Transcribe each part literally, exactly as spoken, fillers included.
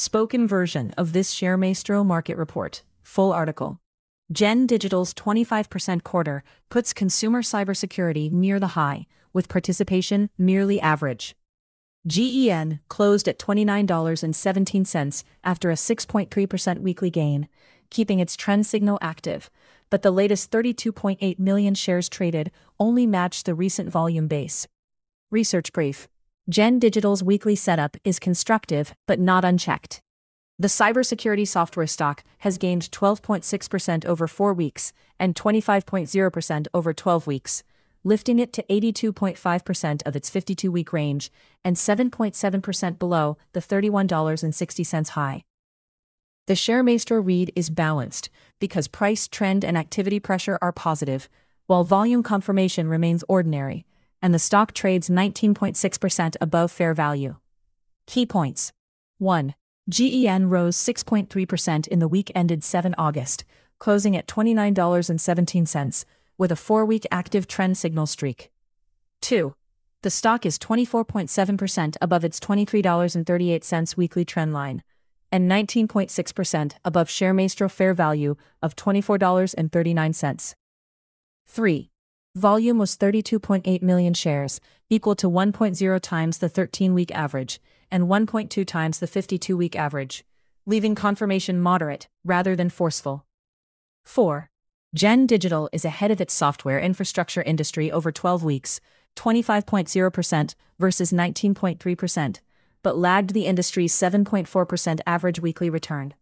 Spoken version of this ShareMaestro market report. Full article. Gen Digital's twenty-five percent quarter puts consumer cybersecurity near the high, with participation merely average. G E N closed at twenty-nine dollars and seventeen cents after a six point three percent weekly gain, keeping its trend signal active, but the latest thirty-two point eight million shares traded only matched the recent volume base. Research brief. Gen Digital's weekly setup is constructive but not unchecked. The cybersecurity software stock has gained twelve point six percent over four weeks and twenty-five point zero percent over twelve weeks, lifting it to eighty-two point five percent of its fifty-two-week range and seven point seven percent below the thirty-one dollars and sixty cents high. The ShareMaestro read is balanced because price trend and activity pressure are positive, while volume confirmation remains ordinary, and the stock trades nineteen point six percent above fair value. Key points. one. G E N rose six point three percent in the week ended seventh of August, closing at twenty-nine dollars and seventeen cents, with a four-week active trend signal streak. two. The stock is twenty-four point seven percent above its twenty-three dollars and thirty-eight cents weekly trend line, and nineteen point six percent above ShareMaestro fair value of twenty-four dollars and thirty-nine cents. three. Volume was thirty-two point eight million shares, equal to one point zero times the thirteen-week average, and one point two times the fifty-two-week average, leaving confirmation moderate rather than forceful. four. Gen Digital is ahead of its software infrastructure industry over twelve weeks, twenty-five point zero percent versus nineteen point three percent, but lagged the industry's seven point four percent average weekly return.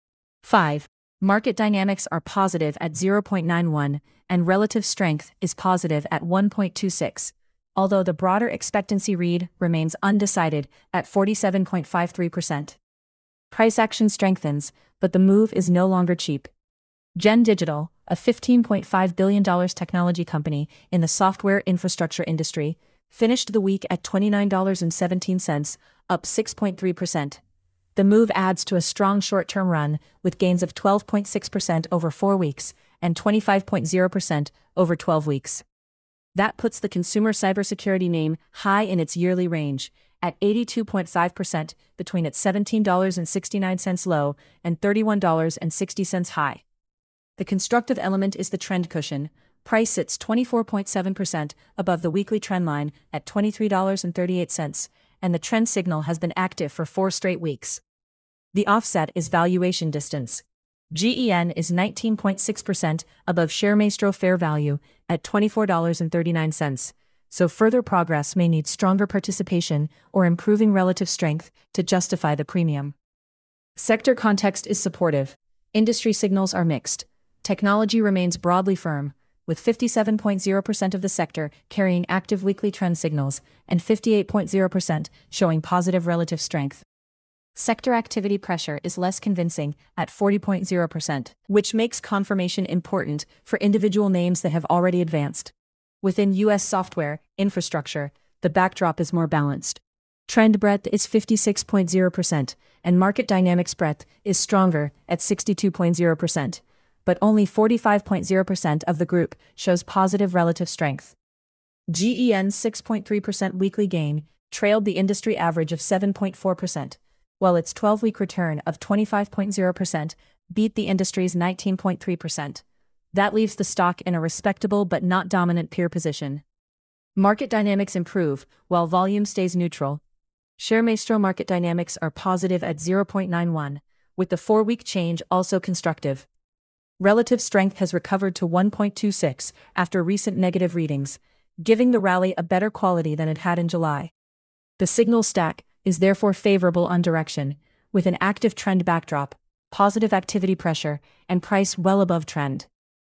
five. Market dynamics are positive at zero point nine one, and relative strength is positive at one point two six, although the broader expectancy read remains undecided at forty-seven point five three percent. Price action strengthens, but the move is no longer cheap. Gen Digital, a fifteen point five billion dollars technology company in the software infrastructure industry, finished the week at twenty-nine dollars and seventeen cents, up six point three percent. The move adds to a strong short-term run, with gains of twelve point six percent over four weeks and twenty-five point zero percent over twelve weeks. That puts the consumer cybersecurity name high in its yearly range, at eighty-two point five percent between its seventeen dollars and sixty-nine cents low and thirty-one dollars and sixty cents high. The constructive element is the trend cushion. Price sits twenty-four point seven percent above the weekly trend line at twenty-three dollars and thirty-eight cents, and the trend signal has been active for four straight weeks. The offset is valuation distance. G E N is nineteen point six percent above ShareMaestro fair value at twenty-four dollars and thirty-nine cents, so further progress may need stronger participation or improving relative strength to justify the premium. Sector context is supportive. Industry signals are mixed. Technology remains broadly firm, with fifty-seven point zero percent of the sector carrying active weekly trend signals and fifty-eight point zero percent showing positive relative strength. Sector activity pressure is less convincing at forty point zero percent, which makes confirmation important for individual names that have already advanced. Within U S software infrastructure, the backdrop is more balanced. Trend breadth is fifty-six point zero percent, and market dynamics breadth is stronger at sixty-two point zero percent, but only forty-five point zero percent of the group shows positive relative strength. G E N's six point three percent weekly gain trailed the industry average of seven point four percent, while its twelve-week return of twenty-five point zero percent beat the industry's nineteen point three percent. That leaves the stock in a respectable but not dominant peer position. Market dynamics improve, while volume stays neutral. ShareMaestro market dynamics are positive at zero point nine one, with the four-week change also constructive. Relative strength has recovered to one point two six after recent negative readings, giving the rally a better quality than it had in July. The signal stack is therefore favorable on direction, with an active trend backdrop, positive activity pressure, and price well above trend.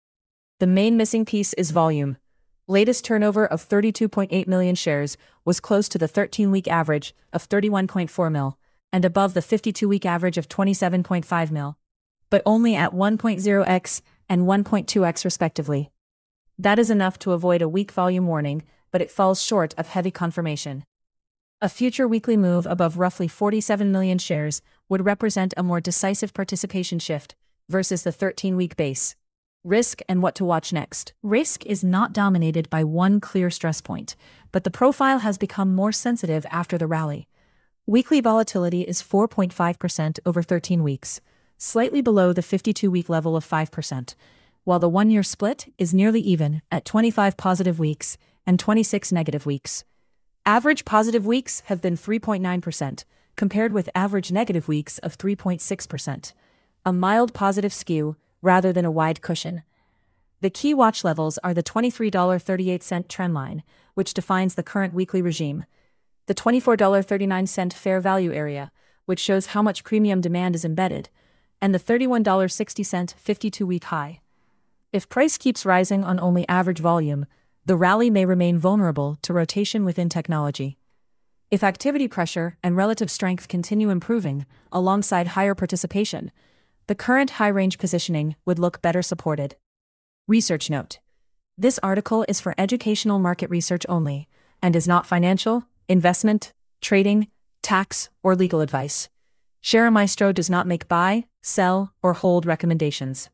The main missing piece is volume. Latest turnover of thirty-two point eight million shares was close to the thirteen-week average of thirty-one point four mil, and above the fifty-two-week average of twenty-seven point five mil, but only at one point zero x and one point two x respectively. That is enough to avoid a weak volume warning, but it falls short of heavy confirmation. A future weekly move above roughly forty-seven million shares would represent a more decisive participation shift versus the thirteen-week base. Risk and what to watch next. Risk is not dominated by one clear stress point, but the profile has become more sensitive after the rally. Weekly volatility is four point five percent over thirteen weeks, slightly below the fifty-two-week level of five percent, while the one-year split is nearly even at twenty-five positive weeks and twenty-six negative weeks. Average positive weeks have been three point nine percent, compared with average negative weeks of three point six percent. A mild positive skew, rather than a wide cushion. The key watch levels are the twenty-three dollars and thirty-eight cents trendline, which defines the current weekly regime, the twenty-four dollars and thirty-nine cents fair value area, which shows how much premium demand is embedded, and the thirty-one dollars and sixty cents fifty-two-week high. If price keeps rising on only average volume, the rally may remain vulnerable to rotation within technology. If activity pressure and relative strength continue improving, alongside higher participation, the current high-range positioning would look better supported. Research note: this article is for educational market research only, and is not financial, investment, trading, tax, or legal advice. ShareMaestro does not make buy, sell, or hold recommendations.